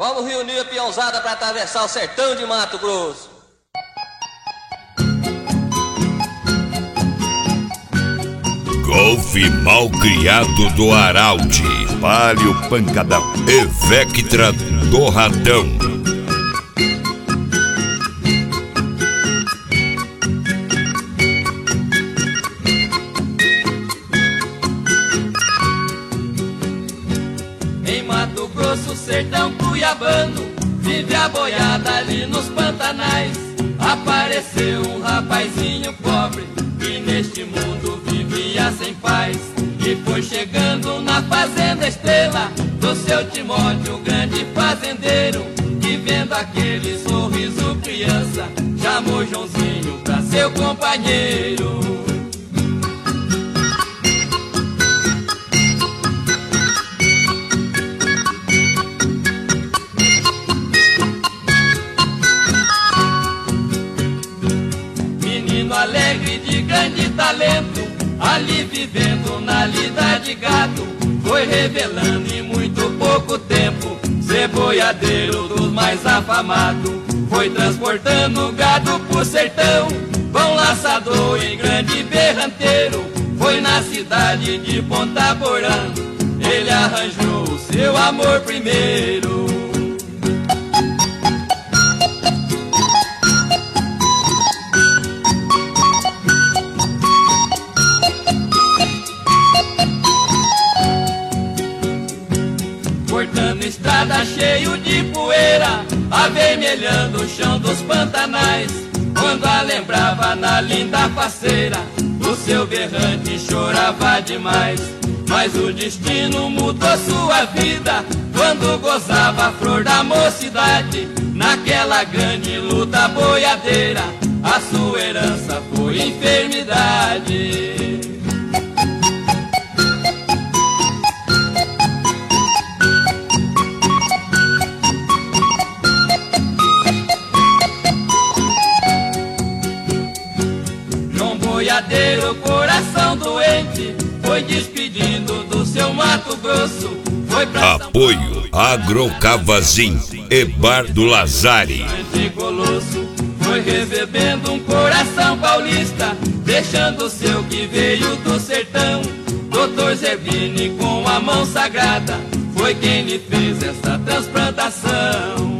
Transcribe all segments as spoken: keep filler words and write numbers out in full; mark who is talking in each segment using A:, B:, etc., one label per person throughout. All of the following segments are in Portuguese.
A: Vamos reunir a peãozada para atravessar o sertão de Mato Grosso.
B: Golfe mal criado do Araldi, Palio Pancadão e Vectra do Ratão.
C: Em Mato Grosso, sertão cuiabano, vive a boiada ali nos pantanais. Apareceu um rapazinho pobre que neste mundo vivia sem paz. E foi chegando na fazenda Estrela do seu Timóteo, grande fazendeiro, que vendo aquele sorriso criança, chamou Joãozinho pra seu companheiro. Alegre de grande talento, ali vivendo na lida de gato, foi revelando em muito pouco tempo ser boiadeiro dos mais afamados. Foi transportando gado pro sertão, bom laçador e grande berranteiro. Foi na cidade de Ponta Porã, ele arranjou o seu amor primeiro. Cortando estrada cheio de poeira, avermelhando o chão dos pantanais. Quando a lembrava na linda faceira, o seu berrante chorava demais. Mas o destino mudou sua vida quando gozava a flor da mocidade. Naquela grande luta boiadeira, a sua herança foi enfermidade. Boiadeiro, coração doente, foi despedindo do seu Mato Grosso. Foi pra
B: Apoio Agrocavazim e Bar do Lazari.
C: Colosso, foi recebendo um coração paulista, deixando o seu que veio do sertão. Doutor Zerbini, com a mão sagrada, foi quem lhe fez essa transplantação.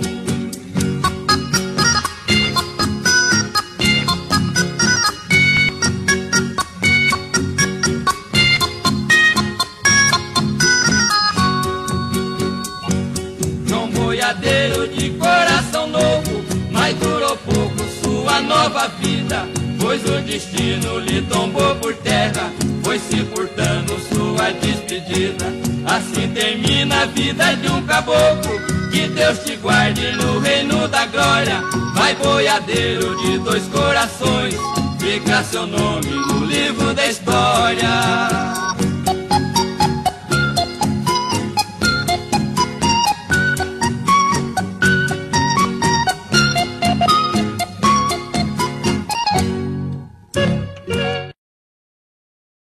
C: Boiadeiro de coração novo, mas durou pouco sua nova vida, pois o destino lhe tombou por terra, foi se furtando sua despedida. Assim termina a vida de um caboclo, que Deus te guarde no reino da glória. Vai boiadeiro de dois corações, fica seu nome no livro da história.